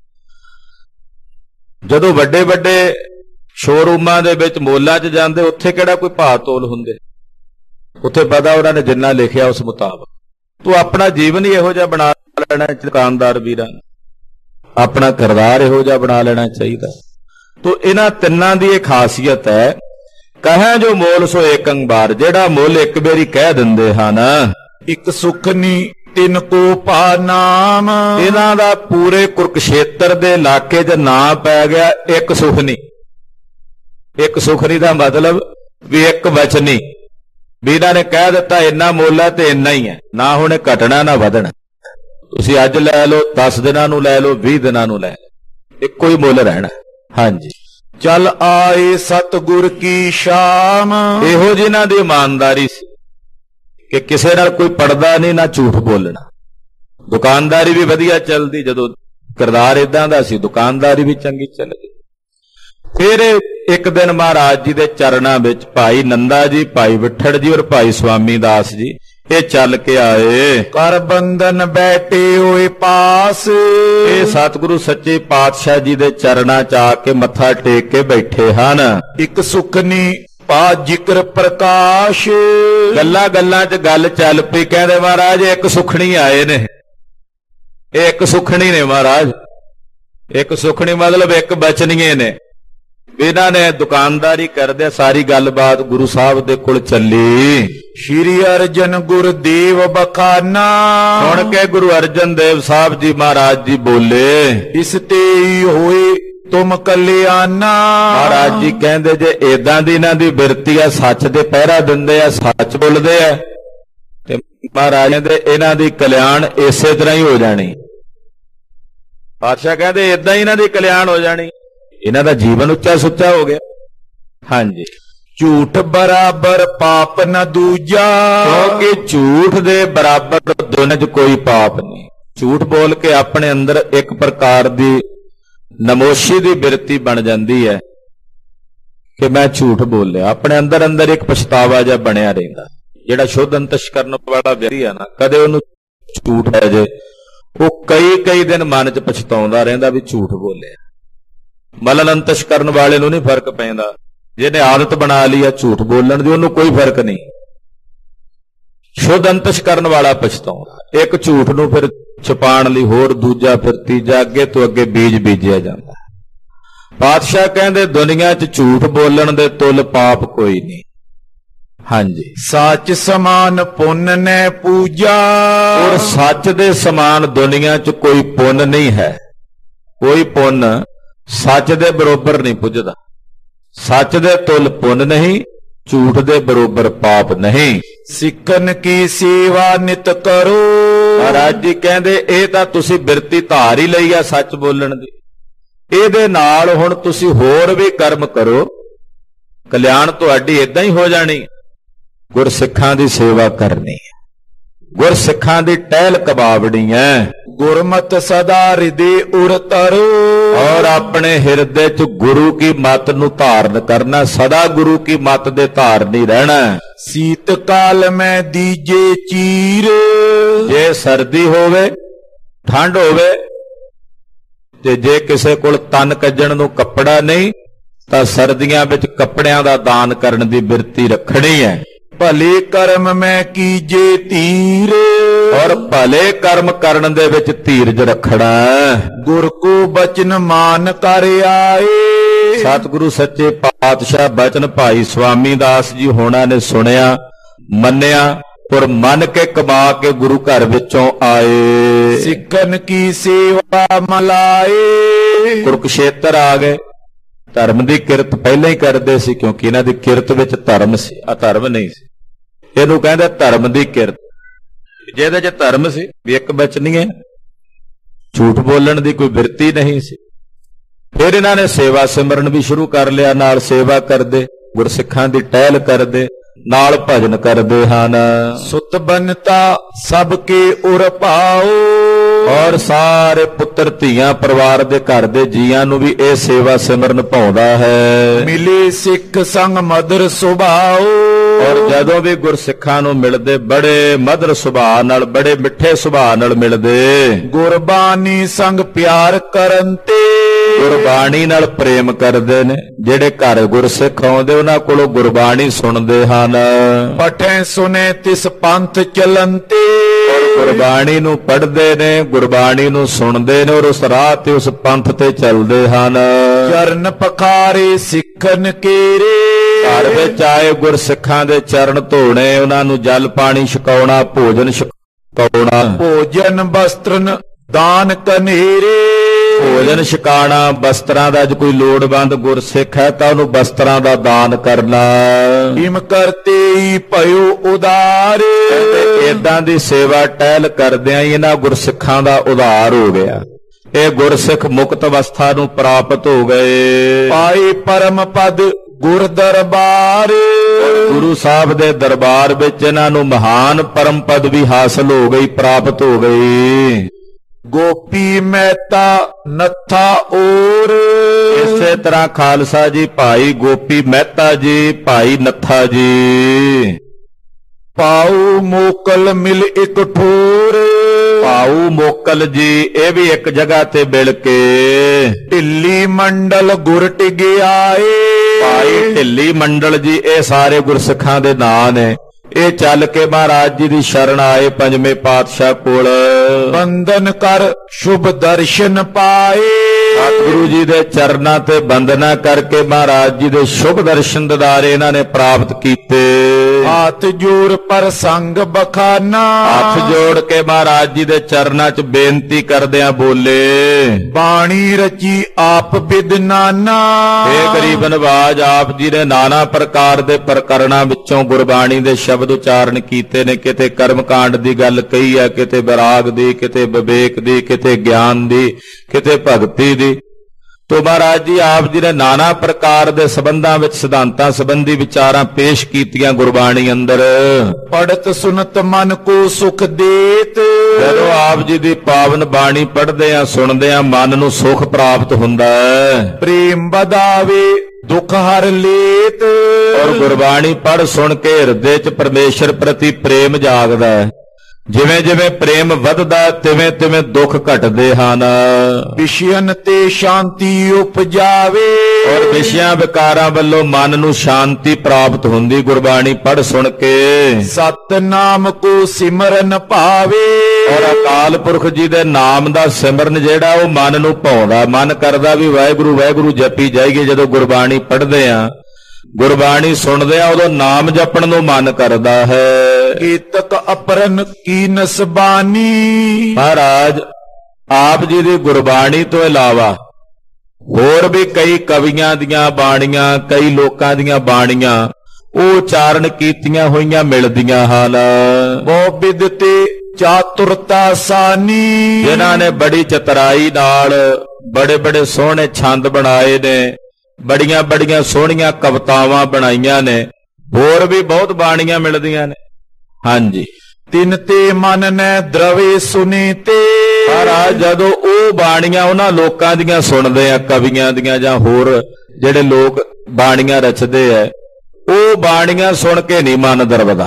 S2: ਜਦੋਂ ਵੱਡੇ ਵੱਡੇ ਸ਼ੋਰੂਮਾਂ ਦੇ ਵਿੱਚ ਮੋਲਾਂ 'ਚ ਜਾਂਦੇ, ਉੱਥੇ ਕਿਹੜਾ ਕੋਈ ਭਾਅ ਤੋਲ ਹੁੰਦੇ। ਉੱਥੇ ਪਤਾ ਉਹਨਾਂ ਨੇ ਜਿੰਨਾ ਲਿਖਿਆ ਉਸ ਮੁਤਾਬਕ। ਤੂੰ ਆਪਣਾ ਜੀਵਨ ਹੀ ਇਹੋ ਜਿਹਾ ਬਣਾ ਲੈਣਾ ਦੁਕਾਨਦਾਰ ਵੀਰਾਂ, ਆਪਣਾ ਕਿਰਦਾਰ ਇਹੋ ਜਿਹਾ ਬਣਾ ਲੈਣਾ ਚਾਹੀਦਾ। ਤੋ ਇਹਨਾਂ ਤਿੰਨਾਂ ਦੀ ਇਹ ਖਾਸੀਅਤ ਹੈ ਕਹੈ ਜੋ ਮੋਲ ਸੋ ਏਕੰ ਬਾਰ, ਜਿਹੜਾ ਮੁੱਲ ਇੱਕ ਵਾਰੀ ਕਹਿ ਦਿੰਦੇ ਹਨ।
S1: ਇਕ ਸੁਖਨੀ ਤਿਨ ਕੋ ਪਾ ਨਾਮ,
S2: ਇਹਨਾਂ ਦਾ ਪੂਰੇ ਕੁਰਕਸ਼ੇਤਰ ਦੇ ਇਲਾਕੇ 'ਚ ਨਾਂ ਪੈ ਗਿਆ ਇੱਕ ਸੁਖਨੀ। ਇੱਕ ਸੁਖਨੀ ਦਾ ਮਤਲਬ ਵੀ ਇੱਕ ਵਚਨੀ, ਵੀ ਇਹਨਾਂ ਨੇ ਕਹਿ ਦਿੱਤਾ ਇੰਨਾ ਮੁੱਲ ਹੈ ਤੇ ਇੰਨਾ ਹੀ ਹੈ, ਨਾ ਹੁਣੇ ਘਟਣਾ ਨਾ ਵਧਣਾ। ਤੁਸੀਂ ਅੱਜ ਲੈ ਲਓ, ਦਸ ਦਿਨਾਂ ਨੂੰ ਲੈ ਲਓ, ਵੀਹ ਦਿਨਾਂ ਨੂੰ ਲੈ ਲਓ, ਇੱਕੋ ਹੀ ਮੁੱਲ ਰਹਿਣਾ। ਹਾਂਜੀ,
S1: ਚਲ ਆਏ ਸਤਿਗੁਰ ਕੀ ਸ਼ਾਮ।
S2: ਇਹੋ ਜਿਹਨਾਂ ਦੀ ਇਮਾਨਦਾਰੀ ਸੀ ਕਿ ਕਿਸੇ ਨਾਲ ਕੋਈ ਪੜਦਾ ਨਹੀਂ, ਨਾ ਝੂਠ ਬੋਲਣਾ। ਦੁਕਾਨਦਾਰੀ ਵੀ ਵਧੀਆ ਚੱਲਦੀ, ਜਦੋਂ ਕਿਰਦਾਰ ਇਦਾਂ ਦਾ ਸੀ ਦੁਕਾਨਦਾਰੀ ਵੀ ਚੰਗੀ ਚੱਲਦੀ। ਫਿਰ ਇੱਕ ਦਿਨ ਮਹਾਰਾਜ ਜੀ ਦੇ ਚਰਨਾਂ ਵਿੱਚ ਭਾਈ ਨੰਦਾ ਜੀ, ਭਾਈ ਵਿਠੜ ਜੀ ਔਰ ਭਾਈ ਸੁਆਮੀ ਦਾਸ ਜੀ ਇਹ ਚੱਲ ਕੇ ਆਏ।
S1: ਕਰ ਬੰਧਨ ਬੈਠੇ ਹੋਏ ਪਾਸ,
S2: ਇਹ ਸਤਿਗੁਰੂ ਸੱਚੇ ਪਾਤਸ਼ਾਹ ਜੀ ਦੇ ਚਰਨਾਂ 'ਚ ਆ ਕੇ ਮੱਥਾ ਟੇਕ ਕੇ ਬੈਠੇ ਹਨ।
S1: ਇੱਕ ਸੁਖਨੀ ਪਾ ਜ਼ਿਕਰ ਪ੍ਰਕਾਸ਼,
S2: ਗੱਲਾਂ ਗੱਲਾਂ 'ਚ ਗੱਲ ਚੱਲ ਪਈ, ਕਹਿੰਦੇ ਮਹਾਰਾਜ ਇੱਕ ਸੁਖਣੀ ਆਏ ਨੇ, ਇਹ ਇੱਕ ਸੁਖਣੀ ਨੇ ਮਹਾਰਾਜ। ਇੱਕ ਸੁਖਣੀ ਮਤਲਬ ਇੱਕ ਬਚਨੀਏ ਨੇ। ਇਹਨਾਂ ਨੇ ਦੁਕਾਨਦਾਰੀ ਕਰਦੇ ਸਾਰੀ ਗੱਲਬਾਤ ਗੁਰੂ ਸਾਹਿਬ ਦੇ ਕੋਲ ਚੱਲੀ।
S1: ਸ਼੍ਰੀ ਅਰਜਨ ਗੁਰਦੇਵ ਬਖਾਨਾ,
S2: ਸੁਣ ਕੇ ਗੁਰੂ ਅਰਜਨ ਦੇਵ ਸਾਹਿਬ ਜੀ ਮਹਾਰਾਜ ਜੀ ਬੋਲੇ,
S1: ਇਸ ਤੇ ਹੀ ਹੋਏ ਤੁਮ ਕਲਿਆਣਾ।
S2: ਮਹਾਰਾਜ ਜੀ ਕਹਿੰਦੇ ਜੇ ਏਦਾਂ ਦੀ ਇਹਨਾਂ ਦੀ ਬਿਰਤੀ ਆ, ਸੱਚ ਦੇ ਪਹਿਰਾ ਦਿੰਦੇ ਆ, ਸੱਚ ਬੋਲਦੇ ਆ, ਤੇ ਮਹਾਰਾਜ ਦੇ ਇਹਨਾਂ ਦੀ ਕਲਿਆਣ ਇਸੇ ਤਰ੍ਹਾਂ ਹੀ ਹੋ ਜਾਣੀ। ਪਾਤਸ਼ਾਹ ਕਹਿੰਦੇ ਏਦਾਂ ਹੀ ਇਹਨਾਂ ਦੀ ਕਲਿਆਣ ਹੋ ਜਾਣੀ, ਇਹਨਾਂ ਦਾ ਜੀਵਨ ਉੱਚਾ ਸੁੱਚਾ ਹੋ ਗਿਆ। ਹਾਂਜੀ,
S1: ਝੂਠ ਬਰਾਬਰ ਪਾਪ ਨਾ ਦੂਜਾ,
S2: ਕਿਉਂਕਿ ਝੂਠ ਦੇ ਬਰਾਬਰ ਦੋਨਾਂ 'ਚ ਕੋਈ ਪਾਪ ਨਹੀਂ। ਝੂਠ ਬੋਲ ਕੇ ਆਪਣੇ ਅੰਦਰ ਇੱਕ ਪ੍ਰਕਾਰ ਦੀ ਨਮੋਸ਼ੀ ਦੀ ਬਿਰਤੀ ਬਣ ਜਾਂਦੀ ਹੈ ਕਿ ਮੈਂ ਝੂਠ ਬੋਲਿਆ। ਆਪਣੇ ਅੰਦਰ ਅੰਦਰ ਇੱਕ ਪਛਤਾਵਾ ਜਿਹਾ ਬਣਿਆ ਰਹਿੰਦਾ। ਜਿਹੜਾ ਸ਼ੁੱਧ ਅੰਤਸ਼ਕਰਨ ਵਾਲਾ ਵਿਅਕਤੀ ਆ ਨਾ, ਕਦੇ ਉਹਨੂੰ ਝੂਠ ਪੈ ਜੇ, ਉਹ ਕਈ ਕਈ ਦਿਨ ਮਨ 'ਚ ਪਛਤਾਉਂਦਾ ਰਹਿੰਦਾ ਵੀ ਝੂਠ ਬੋਲਿਆ। ਮਲਨ ਅੰਤਸ਼ਕਰਨ ਵਾਲੇ ਨੂੰ ਨਹੀਂ ਫਰਕ ਪੈਂਦਾ, ਜਿਹਨੇ ਆਦਤ ਬਣਾ ਲਈ ਆ ਝੂਠ ਬੋਲਣ ਦੀ, ਉਹਨੂੰ ਕੋਈ ਫਰਕ ਨਹੀਂ। ਸ਼ੁੱਧ ਅੰਤਸ਼ਕਰਨ ਵਾਲਾ ਪਛਤਾਉਂਦਾ। ਇੱਕ ਝੂਠ ਨੂੰ ਫਿਰ ਛੁਪਾਉਣ ਲਈ ਹੋਰ ਦੂਜਾ, ਫਿਰ ਤੀਜਾ, ਅੱਗੇ ਤੋਂ ਅੱਗੇ ਬੀਜ ਬੀਜਿਆ ਜਾਂਦਾ। ਪਾਤਸ਼ਾਹ ਕਹਿੰਦੇ ਦੁਨੀਆ 'ਚ ਝੂਠ ਬੋਲਣ ਦੇ ਤੁੱਲ ਪਾਪ ਕੋਈ ਨਹੀਂ। ਹਾਂਜੀ,
S1: ਸੱਚ ਸਮਾਨ ਪੁੰਨ ਨੇ ਪੂਜਾ,
S2: ਔਰ ਸੱਚ ਦੇ ਸਮਾਨ ਦੁਨੀਆ 'ਚ ਕੋਈ ਪੁੰਨ ਨਹੀਂ ਹੈ। ਕੋਈ ਪੁੰਨ ਸੱਚ ਦੇ ਬਰੋਬਰ ਨਹੀਂ ਪੁੱਜਦਾ। ਸੱਚ ਦੇ ਤੁੱਲ ਪੁੰਨ ਨਹੀਂ, ਝੂਠ ਦੇ ਬਰੋਬਰ ਪਾਪ ਨਹੀਂ।
S1: ਸਿੱਖਣ ਕੀ ਸੇਵਾ ਨਿਤ ਕਰੋ।
S2: ਮਹਾਰਾਜ ਜੀ ਕਹਿੰਦੇ ਇਹ ਤਾਂ ਤੁਸੀਂ ਬਿਰਤੀ ਧਾਰ ਹੀ ਲਈ ਆ ਸੱਚ ਬੋਲਣ ਦੀ, ਇਹਦੇ ਨਾਲ ਹੁਣ ਤੁਸੀਂ ਹੋਰ ਵੀ ਕਰਮ ਕਰੋ, ਕਲਿਆਣ ਤੁਹਾਡੀ ਏਦਾਂ ਹੀ ਹੋ ਜਾਣੀ। ਗੁਰਸਿੱਖਾਂ ਦੀ ਸੇਵਾ ਕਰਨੀ, ਗੁਰਸਿੱਖਾਂ ਦੀ ਟਹਿਲ ਕਬਾਬਣੀ ਹੈ।
S1: ਗੁਰਮਤਿ ਸਦਾ ਹਿਰਦੇ ਉਰ ਤਰੋ,
S2: ਔਰ ਆਪਣੇ ਹਿਰਦੇ 'ਚ ਗੁਰੂ ਕੀ ਮੱਤ ਨੂੰ ਧਾਰਨ ਕਰਨਾ, ਸਦਾ ਗੁਰੂ ਕੀ ਮੱਤ ਦੇ ਧਾਰਨੀ ਰਹਿਣਾ।
S1: ਸੀਤ ਕਾਲ ਮੈਂ ਦੀਜੇ ਚੀਰ,
S2: ਜੇ ਸਰਦੀ ਹੋਵੇ, ਠੰਡ ਹੋਵੇ, ਤੇ ਜੇ ਕਿਸੇ ਕੋਲ ਤਨ ਕੱਜਣ ਨੂੰ ਕੱਪੜਾ ਨਹੀਂ ਤਾਂ ਸਰਦੀਆਂ ਵਿੱਚ ਕੱਪੜਿਆਂ ਦਾ ਦਾਨ ਕਰਨ ਦੀ ਬਿਰਤੀ ਰੱਖਣੀ ਹੈ।
S1: ਭਲੇ ਕਰਮ ਮੈਂ ਕੀਜੇ ਧੀਰ,
S2: ਔਰ ਭਲੇ ਕਰਮ ਕਰਨ ਦੇ ਵਿੱਚ ਧੀਰਜ ਰੱਖਣਾ।
S1: ਗੁਰ ਕੋ ਬਚਨ ਮਾਨ ਕਰ ਆਏ।
S2: ਸਤਿਗੁਰੂ ਸੱਚੇ ਪਾਤਸ਼ਾਹ ਬਚਨ ਭਾਈ ਸੁਆਮੀ ਦਾਸ ਜੀ ਹੋਣਾ ਨੇ ਸੁਣਿਆ, ਮੰਨਿਆ, ਔਰ ਮੰਨ ਕੇ ਕਮਾ ਕੇ ਗੁਰੂ ਘਰ ਵਿੱਚੋਂ ਆਏ।
S1: ਸਿੱਖਣ ਕੀ ਸੇਵਾ ਮਲਾਏ,
S2: ਕੁਰਕਸ਼ੇਤਰ ਆ ਗਏ। ਧਰਮ ਦੀ ਕਿਰਤ ਪਹਿਲਾਂ ਹੀ ਕਰਦੇ ਸੀ, ਕਿਉਂਕਿ ਇਹਨਾਂ ਦੀ ਕਿਰਤ ਵਿੱਚ ਧਰਮ ਸੀ, ਅਧਰਮ ਨਹੀਂ ਸੀ। ਇਹਨੂੰ ਕਹਿੰਦੇ ਧਰਮ ਦੀ ਕਿਰਤ। ਜਿਹਦੇ 'ਚ ਧਰਮ ਸੀ ਵੀ ਇੱਕ ਬਚਨੀਏ, ਝੂਠ ਬੋਲਣ ਦੀ ਕੋਈ ਬਿਰਤੀ ਨਹੀਂ ਸੀ। ਫਿਰ ਇਹਨਾਂ ਨੇ ਸੇਵਾ ਸਿਮਰਨ ਵੀ ਸ਼ੁਰੂ ਕਰ ਲਿਆ, ਨਾਲ ਸੇਵਾ ਕਰਦੇ, ਗੁਰਸਿੱਖਾਂ ਦੀ ਟਹਿਲ ਕਰਦੇ, ਨਾਲ ਭਜਨ ਕਰਦੇ ਹਨ।
S1: ਸੁਤ ਬਨਤਾ ਸਭ ਕੇ ਉਰ ਪਾਓ,
S2: ਔਰ ਸਾਰੇ ਪੁੱਤਰ ਧੀਆਂ ਪਰਿਵਾਰ ਦੇ ਘਰ ਦੇ ਜੀਆਂ ਨੂੰ ਵੀ ਇਹ ਸੇਵਾ ਸਿਮਰਨ ਭਾਉਂਦਾ ਹੈ।
S1: ਮਿਲੇ ਸਿੱਖ ਸੰਗ ਮਧੁਰ ਸੁਭਾਓ,
S2: ਔਰ ਜਦੋਂ ਵੀ ਗੁਰਸਿੱਖਾਂ ਨੂੰ ਮਿਲਦੇ ਬੜੇ ਮਧੁਰ ਸੁਭਾਅ ਨਾਲ, ਬੜੇ ਮਿੱਠੇ ਸੁਭਾਅ ਨਾਲ ਮਿਲਦੇ।
S1: ਗੁਰਬਾਣੀ ਸੰਗ ਪਿਆਰ ਕਰਨ ਤੇ,
S2: ਗੁਰਬਾਣੀ ਨਾਲ ਪ੍ਰੇਮ ਕਰਦੇ ਨੇ। ਜਿਹੜੇ ਘਰ ਗੁਰਸਿੱਖ ਆਉਂਦੇ ਉਹਨਾਂ ਕੋਲੋਂ ਗੁਰਬਾਣੀ ਸੁਣਦੇ ਹਨ।
S1: ਪਠੇ ਸੁਨੇ ਤਿਸ ਪੰਥ ਚਲਨ ਤੇ,
S2: ਗੁਰਬਾਣੀ ਨੂੰ ਪੜ੍ਹਦੇ ਨੇ, ਗੁਰਬਾਣੀ ਨੂੰ ਸੁਣਦੇ ਨੇ, ਔਰ ਉਸ ਰਾਹ ਤੇ ਉਸ ਪੰਥ ਤੇ ਚੱਲਦੇ ਹਨ।
S1: ਚਰਨ ਪਖਾਰੇ ਸਿੱਖਨ ਕੇਰੇ,
S2: ਘਰ ਵਿੱਚ ਆਏ ਗੁਰਸਿੱਖਾਂ ਦੇ ਚਰਨ ਧੋਣੇ, ਉਹਨਾਂ ਨੂੰ ਜਲ ਪਾਣੀ ਛਕਾਉਣਾ, ਭੋਜਨ ਛਕਾਉਣਾ।
S1: ਭੋਜਨ ਵਸਤਰਨ ਦਾਨ ਕਨੇਰੇ,
S2: ਭੋਜਨ ਛਕਾਣਾ, ਵਸਤਰਾਂ ਦਾ, ਜੇ ਕੋਈ ਲੋੜਵੰਦ ਗੁਰਸਿੱਖ ਹੈ ਤਾਂ ਉਹਨੂੰ ਵਸਤਰਾਂ ਦਾ ਦਾਨ ਕਰਨਾ।
S1: ਹਿਮ ਕਰਤੇ ਭਇਓ ਉਦਾਰ,
S2: ਏਦਾਂ ਦੀ ਸੇਵਾ ਟਹਿਲ ਕਰਦਿਆਂ ਹੀ ਇਹਨਾਂ ਗੁਰਸਿੱਖਾਂ ਦਾ ਉਧਾਰ ਹੋ ਗਿਆ। ਇਹ ਗੁਰਸਿੱਖ ਮੁਕਤ ਅਵਸਥਾ ਨੂੰ ਪ੍ਰਾਪਤ ਹੋ ਗਏ।
S1: ਪਾਏ ਪਰਮ ਪਦ ਗੁਰ ਦਰਬਾਰ,
S2: ਗੁਰੂ ਸਾਹਿਬ ਦੇ ਦਰਬਾਰ ਵਿੱਚ ਇਹਨਾਂ ਨੂੰ ਮਹਾਨ ਪਰਮ ਪਦ ਵੀ ਹਾਸਲ ਹੋ ਗਈ, ਪ੍ਰਾਪਤ ਹੋ ਗਈ।
S1: ਗੋਪੀ ਮਹਿਤਾ ਨੱਥਾ ਔਰ,
S2: ਇਸੇ ਤਰ੍ਹਾਂ ਖਾਲਸਾ ਜੀ ਭਾਈ ਗੋਪੀ ਮਹਿਤਾ ਜੀ, ਭਾਈ ਨੱਥਾ ਜੀ।
S1: ਪਾਉ ਮੋਕਲ ਮਿਲ ਇੱਕ ਠੋਰ,
S2: ਭਾਊ ਮੋਕਲ ਜੀ ਇਹ ਵੀ ਇੱਕ ਜਗ੍ਹਾ ਤੇ ਮਿਲ ਕੇ।
S1: ਢਿੱਲੀ ਮੰਡਲ ਗੁਰ ਟਿਗਿਆਏ,
S2: ਭਾਈ ਢਿੱਲੀ ਮੰਡਲ ਜੀ ਇਹ ਸਾਰੇ ਗੁਰਸਿੱਖਾਂ ਦੇ ਨਾਂ ਨੇ। ਇਹ ਚੱਲ ਕੇ ਮਹਾਰਾਜ ਜੀ ਦੀ ਸ਼ਰਨ ਆਏ ਪੰਜਵੇਂ ਪਾਤਸ਼ਾਹ ਕੋਲ।
S1: ਬੰਦਨ ਕਰ ਸ਼ੁਭ ਦਰਸ਼ਨ ਪਾਏ,
S2: ਸਤਿਗੁਰੂ ਜੀ ਦੇ ਚਰਨਾਂ ਤੇ ਬੰਦਨਾ ਕਰਕੇ ਮਹਾਰਾਜ ਜੀ ਦੇ ਸ਼ੁਭ ਦਰਸ਼ਨ ਦਿਦਾਰੇ ਇਹਨਾਂ ਨੇ ਪ੍ਰਾਪਤ ਕੀਤੇ।
S1: ਹੱਥ ਜੋੜ ਪਰ ਸੰਗ ਬਖਾਨਾ,
S2: ਹੱਥ ਜੋੜ ਕੇ ਮਹਾਰਾਜ ਜੀ ਦੇ ਚਰਨਾਂ 'ਚ ਬੇਨਤੀ ਕਰਦਿਆਂ ਬੋਲੇ,
S1: ਬਾਣੀ ਰਚੀ ਆਪ ਬਿਦ ਨਾਨਾ।
S2: ਇਹ ਗਰੀਬ ਨਵਾਜ ਆਪ ਜੀ ਨੇ ਨਾਨਾ ਪ੍ਰਕਾਰ ਦੇ ਪ੍ਰਕਰਣਾਂ ਵਿੱਚੋਂ ਗੁਰਬਾਣੀ ਦੇ ਸ਼ਬਦ ਉਚਾਰਨ ਕੀਤੇ ਨੇ। ਕਿਤੇ ਕਰਮਕਾਂਡ ਦੀ ਗੱਲ ਕਹੀ ਹੈ, ਕਿਤੇ ਵਿਰਾਗ ਦੀ, ਕਿਤੇ ਵਿਵੇਕ ਦੀ, ਕਿਤੇ ਗਿਆਨ ਦੀ, ਕਿਤੇ ਭਗਤੀ ਦੀ। ਤੋ ਮਹਾਰਾਜ ਜੀ ਆਪ ਜੀ ਨੇ ਨਾਨਾ ਪ੍ਰਕਾਰ ਦੇ ਸੰਬੰਧਾਂ ਵਿੱਚ ਸਿਧਾਂਤਾਂ ਸੰਬੰਧੀ ਵਿਚਾਰਾਂ ਪੇਸ਼ ਕੀਤੀਆਂ ਗੁਰਬਾਣੀ ਅੰਦਰ।
S1: ਪੜਤ ਸੁਨਤ ਮਨ ਕੋ ਸੁਖ ਦੇਤ,
S2: ਜਦੋਂ ਆਪ ਜੀ ਦੀ ਪਾਵਨ ਬਾਣੀ ਪੜ੍ਹਦੇ ਆ ਸੁਣਦੇ ਆ ਮਨ ਨੂੰ ਸੁਖ ਪ੍ਰਾਪਤ ਹੁੰਦਾ ਹੈ।
S1: ਪ੍ਰੇਮ ਵਧਾਵੇ ਦੁੱਖ ਹਰ ਲੇਤ,
S2: ਔਰ ਗੁਰਬਾਣੀ ਪੜ੍ਹ ਸੁਣ ਕੇ ਹਿਰਦੇ 'ਚ ਪਰਮੇਸ਼ਰ ਪ੍ਰਤੀ ਪ੍ਰੇਮ ਜਾਗਦਾ ਹੈ। ਜਿਵੇਂ ਜਿਵੇਂ ਪ੍ਰੇਮ ਵੱਧਦਾ ਤਿਵੇਂ ਤਿਵੇਂ ਦੁੱਖ ਘਟਦੇ ਹਨ।
S1: ਵਿਸ਼ਿਆਨ ਤੇ ਸ਼ਾਂਤੀ ਉਪਜਾਵੇ,
S2: ਔਰ ਵਿਸ਼ਿਆਂ ਵਿਕਾਰਾਂ ਵੱਲੋਂ ਮਨ ਨੂੰ ਸ਼ਾਂਤੀ ਪ੍ਰਾਪਤ ਹੁੰਦੀ ਗੁਰਬਾਣੀ ਪੜ੍ਹ ਸੁਣ ਕੇ।
S1: ਸਤਨਾਮ ਕੋ ਸਿਮਰਨ ਭਾਵੇ,
S2: ਔਰ ਅਕਾਲ ਪੁਰਖ ਜੀ ਦੇ ਨਾਮ ਦਾ ਸਿਮਰਨ ਜਿਹੜਾ ਉਹ ਮਨ ਨੂੰ ਭਾਉਂਦਾ। ਮਨ ਕਰਦਾ ਵੀ ਵਾਹਿਗੁਰੂ ਵਾਹਿਗੁਰੂ ਜਪੀ ਜਾਈਏ। ਜਦੋਂ ਗੁਰਬਾਣੀ ਪੜ੍ਹਦੇ ਆ ਗੁਰਬਾਣੀ ਸੁਣਦੇ ਆ ਉਦੋਂ ਨਾਮ ਜਪਣ ਨੂੰ ਮਨ ਕਰਦਾ ਹੈ।
S1: ਕੀਤਕ ਅਪਰਨ ਕੀ ਨਸਬਾਨੀ,
S2: ਮਹਾਰਾਜ ਆਪ ਜੀ ਦੀ ਗੁਰਬਾਣੀ ਤੋਂ ਇਲਾਵਾ ਹੋਰ ਵੀ ਕਈ ਕਵੀਆਂ ਦੀਆਂ ਬਾਣੀਆਂ, ਕਈ ਲੋਕਾਂ ਦੀਆਂ ਬਾਣੀਆਂ ਉਹ ਉਚਾਰਨ ਕੀਤੀਆਂ ਹੋਈਆਂ ਮਿਲਦੀਆਂ ਹਨ।
S1: ਬਹੁ ਵਿਦ ਤੇ ਚਾਤੁਰਤਾ ਸਾਨੀ,
S2: ਜਿਨ੍ਹਾਂ ਨੇ ਬੜੀ ਚਤਰਾਈ ਨਾਲ ਬੜੇ ਬੜੇ ਸੋਹਣੇ ਛੰਦ ਬਣਾਏ ਨੇ, ਬੜੀਆਂ ਬੜੀਆਂ ਸੋਹਣੀਆਂ ਕਵਿਤਾਵਾਂ ਬਣਾਈਆਂ ਨੇ। ਹੋਰ ਵੀ ਬਹੁਤ ਬਾਣੀਆਂ ਮਿਲਦੀਆਂ ਨੇ। ਹਾਂਜੀ,
S1: ਤਿਨ ਤੇ ਮਨ ਨੇ ਦਰਵੇ ਸੁਨੇ ਤੇ,
S2: ਮਹਾਰਾਜ ਜਦੋਂ ਉਹ ਬਾਣੀਆਂ ਉਹਨਾਂ ਲੋਕਾਂ ਦੀਆਂ ਸੁਣਦੇ ਆ, ਕਵੀਆਂ ਦੀਆਂ ਜਾਂ ਹੋਰ ਜਿਹੜੇ ਲੋਕ ਬਾਣੀਆਂ ਰਚਦੇ ਆ, ਉਹ ਬਾਣੀਆਂ ਸੁਣ ਕੇ ਨਹੀਂ ਮਨ ਦਰਵਦਾ।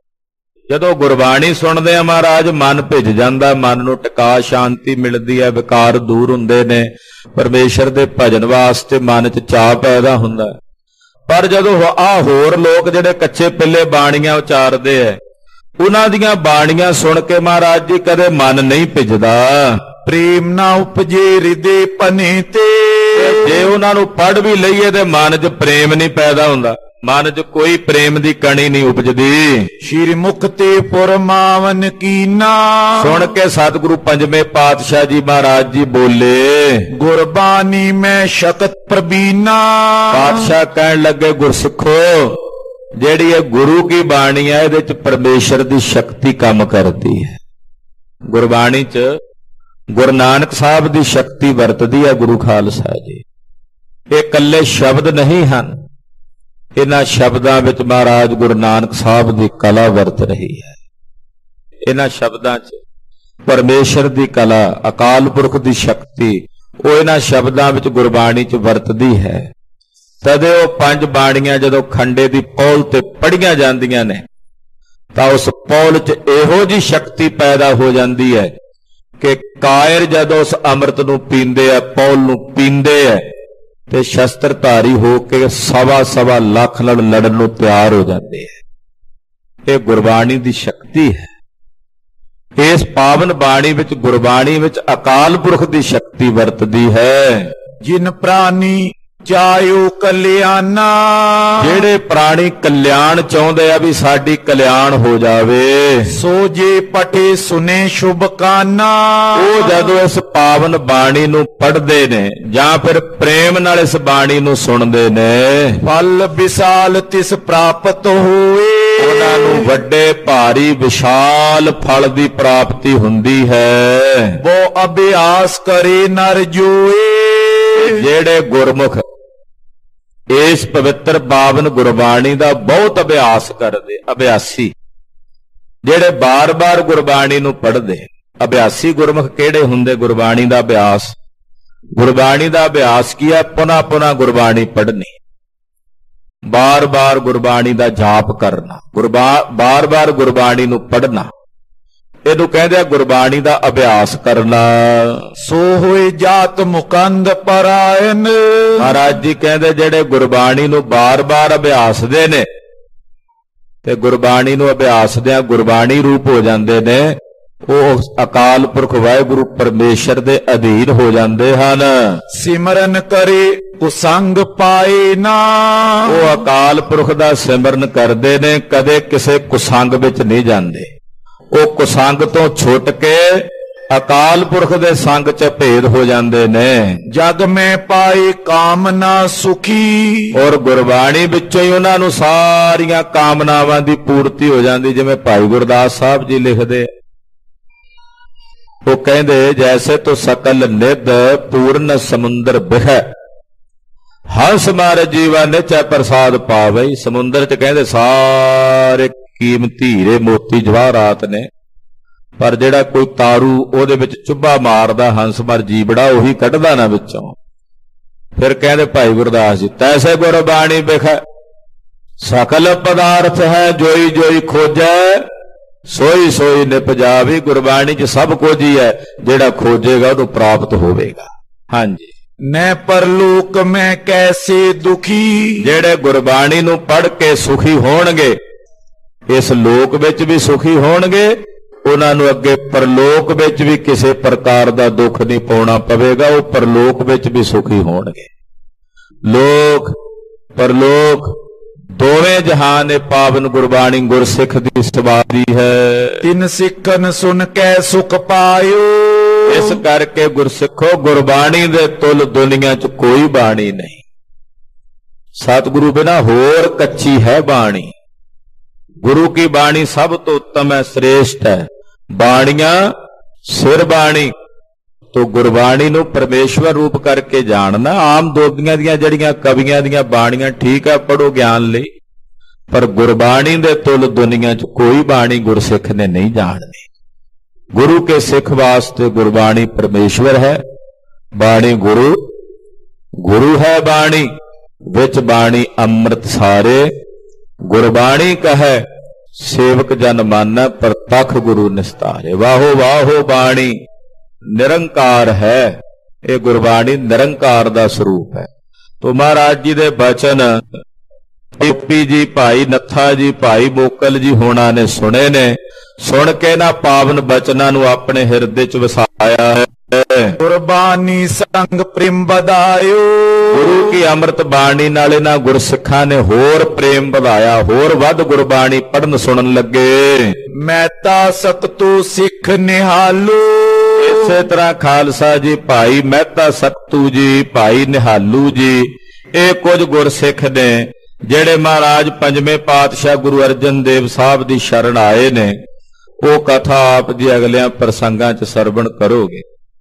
S2: ਜਦੋਂ ਗੁਰਬਾਣੀ ਸੁਣਦੇ ਆ ਮਹਾਰਾਜ ਮਨ ਭਿੱਜ ਜਾਂਦਾ, ਮਨ ਨੂੰ ਟਿਕਾ ਸ਼ਾਂਤੀ ਮਿਲਦੀ ਹੈ, ਵਿਕਾਰ ਦੂਰ ਹੁੰਦੇ ਨੇ, ਪਰਮੇਸ਼ਰ ਦੇ ਭਜਨ ਵਾਸਤੇ ਮਨ 'ਚ ਚਾਅ ਪੈਦਾ ਹੁੰਦਾ। ਪਰ ਜਦੋਂ ਆਹ ਹੋਰ ਲੋਕ ਜਿਹੜੇ ਕੱਚੇ ਪਿੱਲੇ ਬਾਣੀਆਂ ਉਚਾਰਦੇ ਐ ਉਹਨਾਂ ਦੀਆਂ ਬਾਣੀਆਂ ਸੁਣ ਕੇ ਮਹਾਰਾਜ ਜੀ ਕਦੇ ਮਨ ਨਹੀਂ ਭਿੱਜਦਾ।
S1: ਪ੍ਰੇਮ ਨਾ ਉਪਜੇ ਹਿਰਦੇ ਪਨੇ ਤੇ,
S2: ਜੇ ਉਹਨਾਂ ਨੂੰ ਪੜ੍ਹ ਵੀ ਲਈਏ ਤੇ ਮਨ 'ਚ ਪ੍ਰੇਮ ਨਹੀਂ ਪੈਦਾ ਹੁੰਦਾ, ਮਨ 'ਚ ਕੋਈ ਪ੍ਰੇਮ ਦੀ ਕਣੀ ਨਹੀਂ ਉਪਜਦੀ।
S1: ਸ਼੍ਰੀ ਮੁਖ ਤੇ ਪੁਰਮਾਵਨ ਕੀਨਾ,
S2: ਸੁਣ ਕੇ ਸਤਿਗੁਰੂ ਪੰਜਵੇਂ ਪਾਤਸ਼ਾਹ ਜੀ ਮਹਾਰਾਜ ਜੀ ਬੋਲੇ,
S1: ਗੁਰਬਾਣੀ ਮੈਂ ਸ਼ਕਤ ਪ੍ਰਬੀਨਾ।
S2: ਪਾਤਸ਼ਾਹ ਕਹਿਣ ਲੱਗੇ ਗੁਰਸਿੱਖੋ ਜਿਹੜੀ ਇਹ ਗੁਰੂ ਕੀ ਬਾਣੀ ਹੈ ਇਹਦੇ 'ਚ ਪਰਮੇਸ਼ਰ ਦੀ ਸ਼ਕਤੀ ਕੰਮ ਕਰਦੀ ਹੈ। ਗੁਰਬਾਣੀ 'ਚ ਗੁਰੂ ਨਾਨਕ ਸਾਹਿਬ ਦੀ ਸ਼ਕਤੀ ਵਰਤਦੀ ਹੈ ਗੁਰੂ ਖਾਲਸਾ ਜੀ। ਇਹ ਇਕੱਲੇ ਸ਼ਬਦ ਨਹੀਂ ਹਨ, ਇਹਨਾਂ ਸ਼ਬਦਾਂ ਵਿੱਚ ਮਹਾਰਾਜ ਗੁਰੂ ਨਾਨਕ ਸਾਹਿਬ ਦੀ ਕਲਾ ਵਰਤ ਰਹੀ ਹੈ। ਇਹਨਾਂ ਸ਼ਬਦਾਂ 'ਚ ਪਰਮੇਸ਼ਰ ਦੀ ਕਲਾ, ਅਕਾਲ ਪੁਰਖ ਦੀ ਸ਼ਕਤੀ ਉਹ ਇਹਨਾਂ ਸ਼ਬਦਾਂ ਵਿੱਚ ਗੁਰਬਾਣੀ 'ਚ ਵਰਤਦੀ ਹੈ। ਤਦੇ ਉਹ ਪੰਜ ਬਾਣੀਆਂ ਜਦੋਂ ਖੰਡੇ ਦੀ ਪੌਲ ਤੇ ਪੜ੍ਹੀਆਂ ਜਾਂਦੀਆਂ ਨੇ ਤਾਂ ਉਸ ਪੌਲ 'ਚ ਇਹੋ ਜਿਹੀ ਸ਼ਕਤੀ ਪੈਦਾ ਹੋ ਜਾਂਦੀ ਹੈ ਕਿ ਕਾਇਰ ਜਦੋਂ ਉਸ ਅੰਮ੍ਰਿਤ ਨੂੰ ਪੀਂਦੇ ਆ, ਪੌਲ ਨੂੰ ਪੀਂਦੇ ਆ ਤੇ ਸ਼ਸਤਰਧਾਰੀ ਹੋ ਕੇ ਸਵਾ ਸਵਾ ਲੱਖ ਨਾਲ ਲੜਨ ਨੂੰ ਤਿਆਰ ਹੋ ਜਾਂਦੇ ਆ। ਇਹ ਗੁਰਬਾਣੀ ਦੀ ਸ਼ਕਤੀ ਹੈ। ਇਸ ਪਾਵਨ ਬਾਣੀ ਵਿੱਚ, ਗੁਰਬਾਣੀ ਵਿੱਚ ਅਕਾਲ ਪੁਰਖ ਦੀ ਸ਼ਕਤੀ ਵਰਤਦੀ ਹੈ।
S1: ਜਿਨ ਪ੍ਰਾਨੀ ਚਾਯੂ ਕਲਿਆਣਾ।
S2: ਜਿਹੜੇ ਪ੍ਰਾਣੀ ਕਲਿਆਣ ਚਾਹੁੰਦੇ ਆ ਵੀ ਸਾਡੀ ਕਲਿਆਣ ਹੋ ਜਾਵੇ,
S1: ਸੋ ਜੇ ਪਠੇ ਸੁਨੇ ਸ਼ੁਭ ਕਾਨਾ।
S2: ਉਹ ਜਦੋਂ ਇਸ ਪਾਵਨ ਬਾਣੀ ਨੂੰ ਪੜ੍ਹਦੇ ਨੇ ਜਾਂ ਫਿਰ ਪ੍ਰੇਮ ਨਾਲ ਇਸ ਬਾਣੀ ਨੂੰ ਸੁਣਦੇ ਨੇ,
S1: ਫਲ ਵਿਸਾਲ ਤਿਸ ਪ੍ਰਾਪਤ ਹੋਏ।
S2: ਉਹਨਾਂ ਨੂੰ ਵੱਡੇ ਭਾਰੀ ਵਿਸ਼ਾਲ ਫਲ ਦੀ ਪ੍ਰਾਪਤੀ ਹੁੰਦੀ ਹੈ।
S1: ਵੋ ਅਭਿਆਸ ਕਰੇ ਨਰ ਜੋਏ।
S2: ਜਿਹੜੇ ਗੁਰਮੁਖ ਇਸ ਪਵਿੱਤਰ ਪਾਵਨ ਗੁਰਬਾਣੀ ਦਾ ਬਹੁਤ ਅਭਿਆਸ ਕਰਦੇ, ਅਭਿਆਸੀ ਜਿਹੜੇ ਬਾਰ-ਬਾਰ ਗੁਰਬਾਣੀ ਨੂੰ ਪੜ੍ਹਦੇ। ਅਭਿਆਸੀ ਗੁਰਮੁਖ ਕਿਹੜੇ ਹੁੰਦੇ? ਗੁਰਬਾਣੀ ਦਾ ਅਭਿਆਸ। ਗੁਰਬਾਣੀ ਦਾ ਅਭਿਆਸ ਕੀ ਹੈ? ਪੁਨਾ ਪੁਨਾ ਗੁਰਬਾਣੀ ਪੜ੍ਹਨੀ, ਬਾਰ-ਬਾਰ ਗੁਰਬਾਣੀ ਦਾ ਜਾਪ ਕਰਨਾ, ਬਾਰ-ਬਾਰ ਗੁਰਬਾਣੀ ਨੂੰ ਪੜ੍ਹਨਾ, ਇਹਨੂੰ ਕਹਿੰਦੇ ਆ ਗੁਰਬਾਣੀ ਦਾ ਅਭਿਆਸ ਕਰਨਾ।
S1: ਸੋ ਹੋਏ ਜਾਤ ਮੁਕੰਦ ਪਰਾਇਨ।
S2: ਮਹਾਰਾਜ ਜੀ ਕਹਿੰਦੇ ਜਿਹੜੇ ਗੁਰਬਾਣੀ ਨੂੰ ਬਾਰ-ਬਾਰ ਅਭਿਆਸਦੇ ਨੇ ਤੇ ਗੁਰਬਾਣੀ ਨੂੰ ਅਭਿਆਸਦਿਆਂ ਗੁਰਬਾਣੀ ਰੂਪ ਹੋ ਜਾਂਦੇ ਨੇ, ਉਹ ਅਕਾਲ ਪੁਰਖ ਵਾਹਿਗੁਰੂ ਪਰਮੇਸ਼ਰ ਦੇ ਅਧੀਨ ਹੋ ਜਾਂਦੇ ਹਨ।
S1: ਸਿਮਰਨ ਕਰੇ ਕੁਸੰਗ ਪਾਏ ਨਾ।
S2: ਉਹ ਅਕਾਲ ਪੁਰਖ ਦਾ ਸਿਮਰਨ ਕਰਦੇ ਨੇ, ਕਦੇ ਕਿਸੇ ਕੁਸੰਗ ਵਿੱਚ ਨਹੀਂ ਜਾਂਦੇ। ਉਹ ਕੁਸੰਗ ਤੋਂ ਛੁੱਟ ਕੇ ਅਕਾਲ ਪੁਰਖ ਦੇ ਸੰਗ ਚ ਭੇਦ ਹੋ ਜਾਂਦੇ ਨੇ।
S1: ਜਗ ਮੈਂ ਪਾਏ ਕਾਮਨਾ ਸੁਖੀ।
S2: ਔਰ ਗੁਰਬਾਣੀ ਵਿੱਚੋਂ ਹੀ ਉਹਨਾਂ ਨੂੰ ਸਾਰੀਆਂ ਕਾਮਨਾਵਾਂ ਦੀ ਪੂਰਤੀ ਹੋ ਜਾਂਦੀ। ਜਿਵੇਂ ਭਾਈ ਗੁਰਦਾਸ ਸਾਹਿਬ ਜੀ ਲਿਖਦੇ, ਉਹ ਕਹਿੰਦੇ ਜੈਸੇ ਤੋ ਸਕਲ ਨਿਧ ਪੂਰਨ ਸਮੁੰਦਰ ਬਿਹੈ, ਹੰਸ ਮਾਰੇ ਜੀਵਾ ਨਿਚੈ ਪ੍ਰਸਾਦ ਪਾਵੇ। ਸਮੁੰਦਰ ਚ ਕਹਿੰਦੇ ਸਾਰੇ ਕੀਮਤੀ ਹੀਰੇ ਮੋਤੀ ਜਵਾਹਰਾਤ ਨੇ, ਪਰ ਜਿਹੜਾ ਕੋਈ ਤਾਰੂ ਉਹਦੇ ਵਿੱਚ ਚੁੱਭਾ ਮਾਰਦਾ ਹੰਸ ਮਰ ਜੀਵੜਾ ਉਹੀ ਕੱਢਦਾ ਨਾ ਵਿੱਚੋਂ। ਫਿਰ ਕਹਿੰਦੇ ਭਾਈ ਗੁਰਦਾਸ ਜੀ ਤੈਸੇ ਗੁਰਬਾਣੀ ਬਿਖੈ ਸਕਲ ਪਦਾਰਥ ਹੈ, ਜੋਈ ਜੋਈ ਖੋਜੈ ਸੋਈ ਸੋਈ ਨਿਪਜਾਵੀ। ਗੁਰਬਾਣੀ ਚ ਸਭ ਕੁਝ ਹੀ ਹੈ, ਜਿਹੜਾ ਖੋਜੇਗਾ ਉਹਨੂੰ ਪ੍ਰਾਪਤ ਹੋਵੇਗਾ। ਹਾਂਜੀ।
S1: ਨੈ ਪਰਲੋਕ ਮੈਂ ਕੈਸੇ ਦੁਖੀ।
S2: ਜਿਹੜੇ ਗੁਰਬਾਣੀ ਨੂੰ ਪੜ੍ਹ ਕੇ ਸੁਖੀ ਹੋਣਗੇ, ਇਸ ਲੋਕ ਵਿੱਚ ਵੀ ਸੁਖੀ ਹੋਣਗੇ, ਉਹਨਾਂ ਨੂੰ ਅੱਗੇ ਪਰਲੋਕ ਵਿੱਚ ਵੀ ਕਿਸੇ ਪ੍ਰਕਾਰ ਦਾ ਦੁੱਖ ਨਹੀਂ ਪਾਉਣਾ ਪਵੇਗਾ। ਉਹ ਪਰਲੋਕ ਵਿੱਚ ਵੀ ਸੁਖੀ ਹੋਣਗੇ। ਲੋਕ ਪਰਲੋਕ ਦੋਵੇਂ ਜਹਾਨ ਇਹ ਪਾਵਨ ਗੁਰਬਾਣੀ ਗੁਰਸਿੱਖ ਦੀ ਸਵਾਰੀ ਹੈ।
S1: ਤਿਨ ਸਿੱਖਨ ਸੁਨ ਕੇ ਸੁਖ ਪਾਇਓ।
S2: ਇਸ ਕਰਕੇ ਗੁਰਸਿੱਖੋ ਗੁਰਬਾਣੀ ਦੇ ਤੁਲ ਦੁਨੀਆ 'ਚ ਕੋਈ ਬਾਣੀ ਨਹੀਂ। ਸਤਿਗੁਰੂ ਬਿਨਾ ਹੋਰ ਕੱਚੀ ਹੈ ਬਾਣੀ। ਗੁਰੂ ਕੀ ਬਾਣੀ ਸਭ ਤੋਂ ਉੱਤਮ ਹੈ, श्रेष्ठ है। बाणियां सिर बाणी तो गुरबाणी नूं परमेश्वर रूप करके जानना। आम दोबियां दियां जड़ियां कवियां दियां बाणियां ठीक है, पढ़ो ज्ञान लई, पर गुरबाणी दे तुल दुनिया च कोई बाणी गुरसिख ने नहीं जाननी। गुरु के सिख वास्ते गुरबाणी परमेश्वर है, बाणी गुरु गुरु है। बाणी विच बाणी अमृत सारे। गुरबाणी कहे सेवक जन माना, प्रतख गुरु निस्तारे। वाहो वाहो बाणी निरंकार है। ये गुरबाणी निरंकार दा स्वरूप है। तो महाराज जी दे बचन टीपी जी, भाई नत्था जी, भाई मोकल जी होना ने सुने ने। सुन के ना पावन बचना नू अपने हिरदे च वसाया है।
S1: गुरबाणी संग प्रेम बधायो।
S2: गुरु की अमृत बाणी नाले ना गुरसिखा ने होर प्रेम बढ़ाया, होर वध गुरबाणी पढ़न सुनन लगे।
S1: महता सकतू सिख निहालू।
S2: इसे तरह खालसा जी, भाई महता सकतू जी, भाई निहालू जी, ये कुछ गुरसिख ने जेड़े महाराज पंजवें पातशाह गुरु अर्जन देव साहब दी शरण आए ने। वो कथा आप जी अगलियां प्रसंगां च सरवण करोगे।